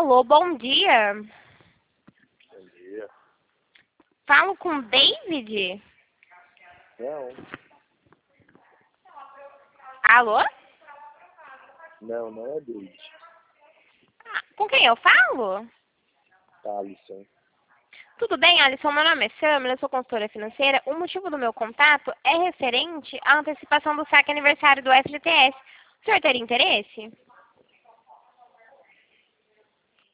Alô, bom dia. Bom dia. Falo com o David? Não, Alô? não é David. Com quem eu falo? Alisson. Tudo bem, Alisson? Meu nome é Samila, eu sou consultora financeira. O motivo do meu contato é referente à antecipação do saque aniversário do FGTS. O senhor teria interesse?